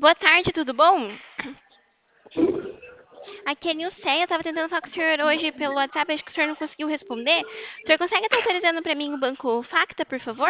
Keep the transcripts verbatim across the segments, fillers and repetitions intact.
Boa tarde, tudo bom? Aqui é Nilceia, eu tava tentando falar com o senhor hoje pelo WhatsApp, acho que o senhor não conseguiu responder. O senhor consegue estar autorizando para mim o banco Facta, por favor?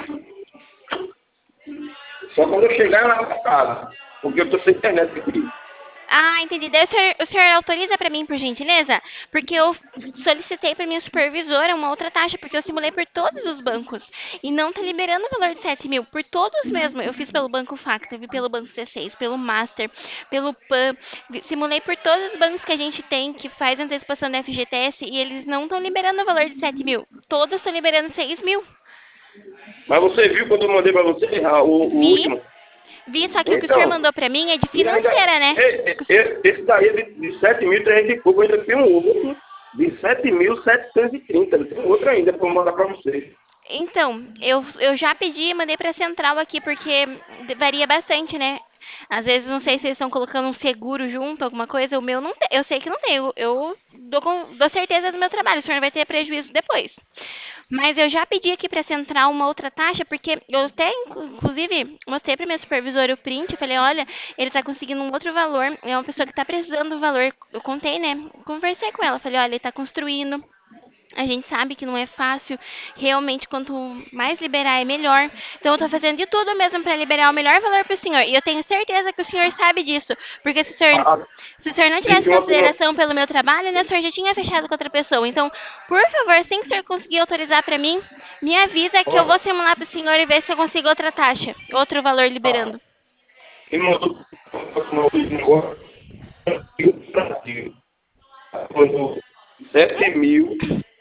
Só quando eu chegar na minha casa, porque eu tô sem internet aqui. Ah, entendi. Daí o senhor, o senhor autoriza para mim, por gentileza? Porque eu solicitei para minha supervisora uma outra taxa, porque eu simulei por todos os bancos. E não tá liberando o valor de sete mil, por todos mesmo. Eu fiz pelo Banco Facta, vi pelo Banco C seis, pelo Master, pelo Pan. vi- Simulei por todos os bancos que a gente tem, que faz antecipação da F G T S, e eles não estão liberando o valor de sete mil. Todos estão liberando seis mil. Mas você viu quando eu mandei pra você ah, o, o Vi, último? vi, só que o que o senhor Então, mandou para mim é de e ainda, financeira, né? e- e- e- esse daí é de, de sete mil e trezentos e pouco, ainda tem um outro de sete mil setecentos e trinta. Tem um outro ainda para mandar para você. Então, eu, eu já pedi, mandei pra central aqui, porque varia bastante, né? Às vezes, não sei se eles estão colocando um seguro junto, alguma coisa. O meu não tem, eu sei que não tem. Eu, eu dou, com- dou certeza do meu trabalho, o senhor não vai ter prejuízo depois. Mas eu já pedi aqui pra central uma outra taxa, porque eu até, inclu- inclusive, mostrei pra minha supervisora o print. Eu falei: olha, ele tá conseguindo um outro valor. É uma pessoa que tá precisando do valor. Eu contei, né? Conversei com ela. Falei: olha, ele tá construindo. A gente sabe que não é fácil, realmente quanto mais liberar é melhor. Então eu tô fazendo de tudo mesmo para liberar o melhor valor para o senhor. E eu tenho certeza que o senhor sabe disso, porque se o senhor, Ah, se o senhor não tivesse teve uma turma, consideração pelo meu trabalho, né, o senhor já tinha fechado com outra pessoa. Então, por favor, assim que o senhor conseguir autorizar para mim, me avisa que eu vou ó, simular para o senhor e ver se eu consigo outra taxa, outro valor ah, liberando. quem mandou o último agora, e o Brasil. Mandou sete mil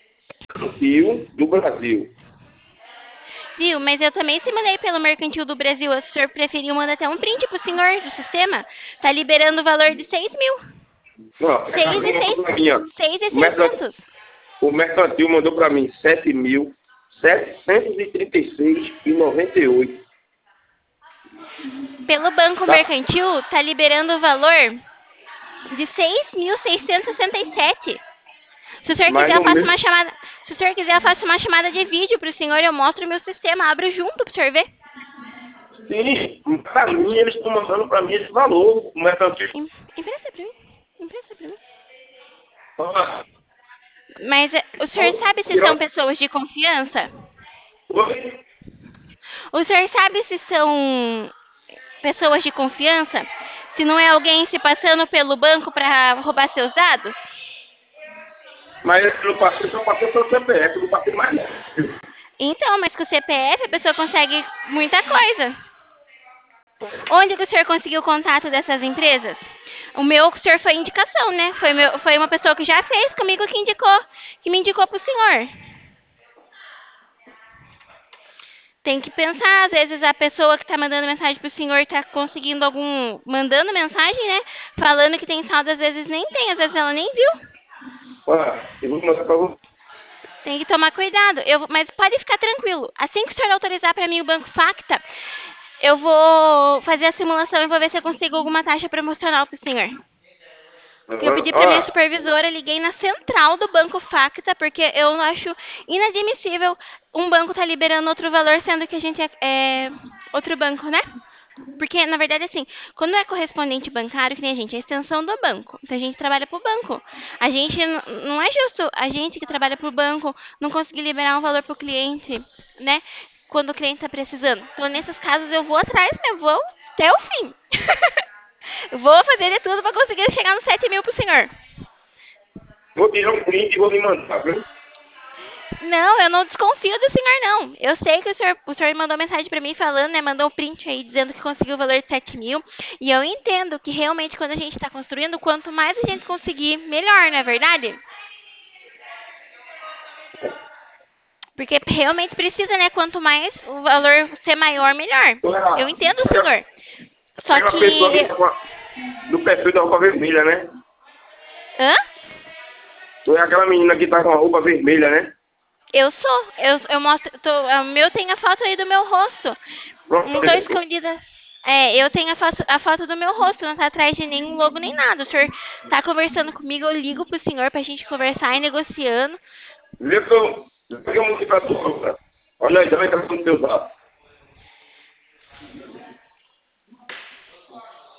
mil do Brasil. Viu? Mas eu também simulei pelo Mercantil do Brasil. Se o senhor preferiu, manda até um print pro senhor do sistema. Tá liberando o valor de seis mil. Não, é Seis e assim, mandou seis, para mim, ó. seis e O mercantil, seiscentos. o mercantil mandou para mim sete mil setecentos e trinta e seis e noventa e oito. Pelo Banco Tá? Mercantil, tá liberando o valor de seis mil seiscentos e sessenta e sete. Se o senhor Mas quiser, eu no faço mesmo. uma chamada. Se o senhor quiser, eu faço uma chamada de vídeo pro senhor. Eu mostro o meu sistema, abro junto pro senhor ver. Sim, para mim eles estão mandando para mim esse valor. O mercantil. Em- Empresta pra mim. Empresta pra mim. Ah, Mas eh, o senhor então, sabe se são tirou. pessoas de confiança? Oi? O senhor sabe se são pessoas de confiança? Se não é alguém se passando pelo banco para roubar seus dados? Mas eu não passei, só passei pelo C P F, não passei mais nada. Então, mas com o C P F a pessoa consegue muita coisa. Onde que o senhor conseguiu o contato dessas empresas? O meu, o senhor foi indicação, né? Foi, meu, foi uma pessoa que já fez comigo que indicou, que me indicou pro senhor. Tem que pensar, às vezes a pessoa que tá mandando mensagem pro senhor tá conseguindo algum, mandando mensagem, né? Falando que tem saldo, às vezes nem tem, às vezes ela nem viu. Olha, eu vou mandar para você. Tem que tomar cuidado. Eu, mas pode ficar tranquilo. Assim que o senhor autorizar para mim o Banco Facta, eu vou fazer a simulação e vou ver se eu consigo alguma taxa promocional para o senhor. Eu pedi para minha Olha, supervisora, liguei na central do Banco Facta, porque eu acho inadmissível um banco estar liberando outro valor, sendo que a gente é, é outro banco, né? Porque, na verdade, assim, quando é correspondente bancário, que nem a gente, é a extensão do banco. Então, a gente trabalha pro banco. A gente, n- não é justo a gente que trabalha pro banco não conseguir liberar um valor pro cliente, né? Quando o cliente tá precisando. Então, nesses casos, eu vou atrás, né? Vou até o fim. Vou fazer de tudo para conseguir chegar nos sete mil pro senhor. vou tirar um print e vou lhe mandar, viu? Não, eu não desconfio do senhor, não. Eu sei que o senhor, o senhor mandou mensagem pra mim falando, né? Mandou um print aí dizendo que conseguiu o valor de sete mil. E eu entendo que realmente quando a gente tá construindo, quanto mais a gente conseguir, melhor, não é verdade? Porque realmente precisa, né? Quanto mais o valor ser maior, melhor. Eu Olha, entendo o olha, senhor. Só aquela pessoa que que. tá com a, do perfil da roupa vermelha, né? Hã? Tu é aquela menina que tá com a roupa vermelha, né? Eu sou. Eu, eu mostro. Tô, o meu tem a foto aí do meu rosto. Não tô Pronto. escondida. É, eu tenho a foto, a foto do meu rosto, não tá atrás de nenhum logo nem nada. O senhor tá conversando comigo, eu ligo pro senhor pra gente conversar e negociando. Vê que eu, vê que eu mostrei pra tu, cara. Olha aí, também tá com o teu zap.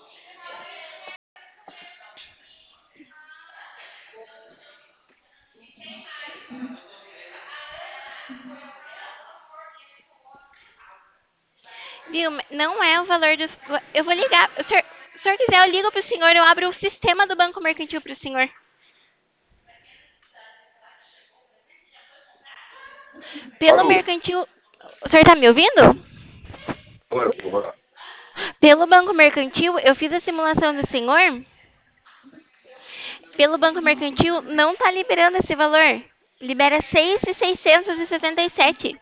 Viu? Não é o valor dos. Eu vou ligar. Se o senhor, se o senhor quiser, eu ligo pro senhor, eu abro o sistema do Banco Mercantil pro senhor. Pelo Alô? mercantil. O senhor tá me ouvindo? Agora, porra. Pelo Banco Mercantil, eu fiz a simulação do senhor. Pelo Banco Mercantil, não tá liberando esse valor. Libera seis mil seiscentos e setenta e sete.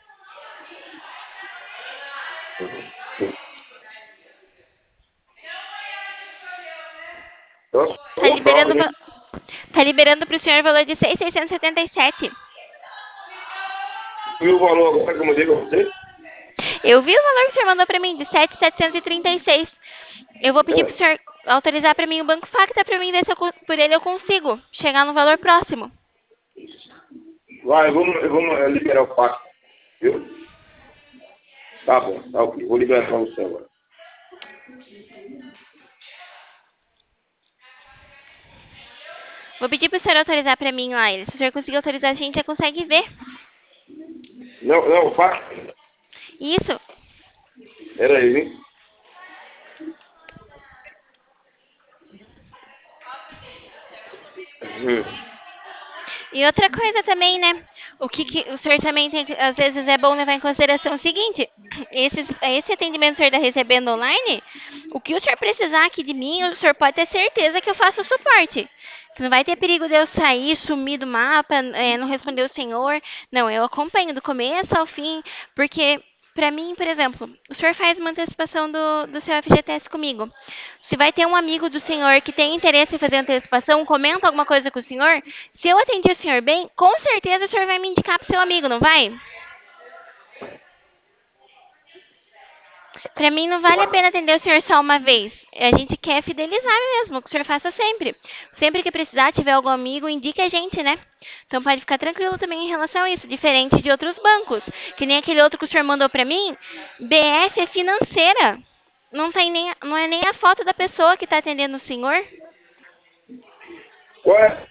Nossa, Tá ô liberando, salve, va- hein? tá liberando pro senhor o valor de seis mil seiscentos e setenta e sete. E o valor agora que eu mandei pra você? Eu vi o valor que o senhor mandou pra mim, de sete mil setecentos e trinta e seis. Eu vou pedir pro É. senhor autorizar pra mim o Banco Facta pra mim ver se eu, con- por ele eu consigo chegar no valor próximo. Vai, eu vou, eu vou eh, liberar o pacto. Viu? Tá bom, tá ok. Vou liberar pra você agora. Vou pedir pro senhor autorizar pra mim lá. ele. Se o senhor conseguir autorizar, a gente já consegue ver. Não, não, o pacto. Isso. Era aí, hein? Hum. E outra coisa também, né? O que, que o senhor também tem que, às vezes é bom levar em consideração o seguinte, esses, esse atendimento que o senhor está recebendo online, o que o senhor precisar aqui de mim, o senhor pode ter certeza que eu faço o suporte. Que não vai ter perigo de eu sair, sumir do mapa, é, não responder o senhor. Não, eu acompanho do começo ao fim, porque para mim, por exemplo, o senhor faz uma antecipação do, do seu F G T S comigo. Se vai ter um amigo do senhor que tem interesse em fazer antecipação, comenta alguma coisa com o senhor, se eu atendi o senhor bem, com certeza o senhor vai me indicar pro seu amigo, não vai? Pra mim não vale a pena atender o senhor só uma vez. A gente quer fidelizar mesmo, que o senhor faça sempre. Sempre que precisar, tiver algum amigo, indique a gente, né? Então pode ficar tranquilo também em relação a isso, diferente de outros bancos. Que nem aquele outro que o senhor mandou pra mim, B F é financeira. Não, tem nem, não é nem a foto da pessoa que tá atendendo o senhor. Qual é?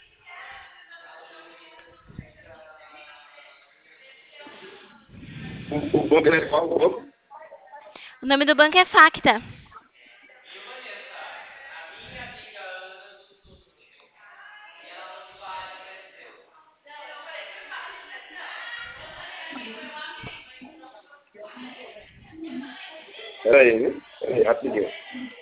O, o banco é qual? O banco? O nome do banco é Facta. Pera aí, viu? Pera aí, rapidinho.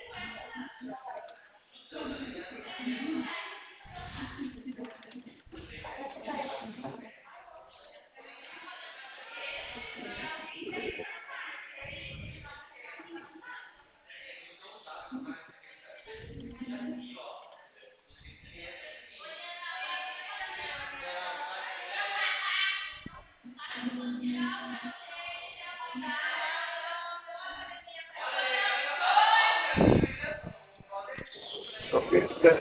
Ok.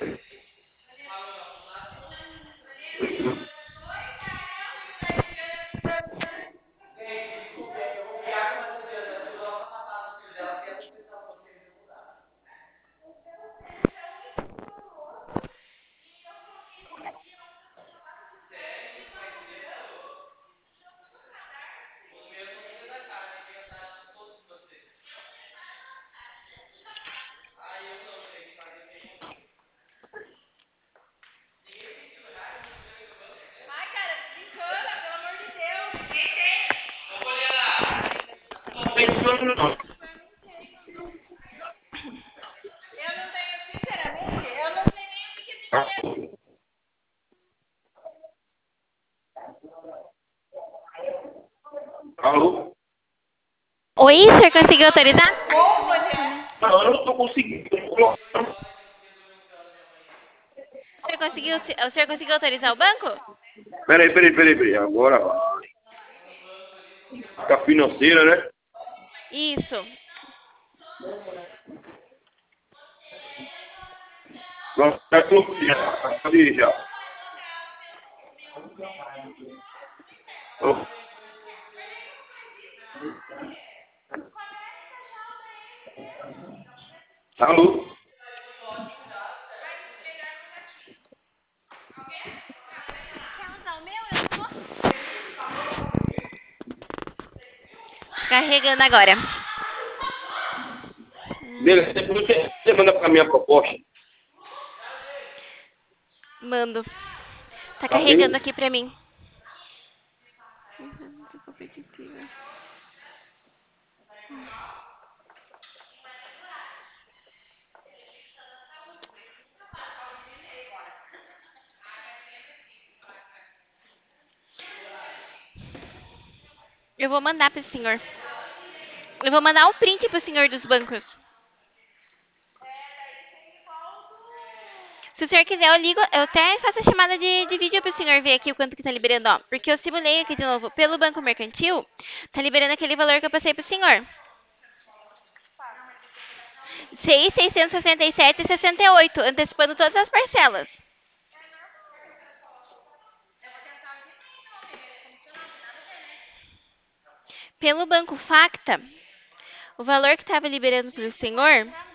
Alô? Oi, o senhor conseguiu autorizar? Não, eu não tô conseguindo. O senhor conseguiu, o senhor conseguiu autorizar o banco? Peraí, peraí, peraí, peraí. Agora vai. Fica financeira, né? Isso. Pronto, tá tudo já. Pode ir já. Ô, alô? Carregando agora. Beleza, depois você você manda para mim a proposta. Mando. Tá Tá carregando bem? aqui pra mim. Eu vou mandar pro senhor. Eu vou mandar um print pro senhor dos bancos. Se o senhor quiser, eu ligo. Eu até faço a chamada de, de vídeo pro senhor ver aqui o quanto que tá liberando, ó. Porque eu simulei aqui de novo. Pelo Banco Mercantil, tá liberando aquele valor que eu passei pro senhor. seis mil seiscentos e sessenta e sete vírgula sessenta e oito, antecipando todas as parcelas. Pelo Banco Facta, o valor que estava liberando para o senhor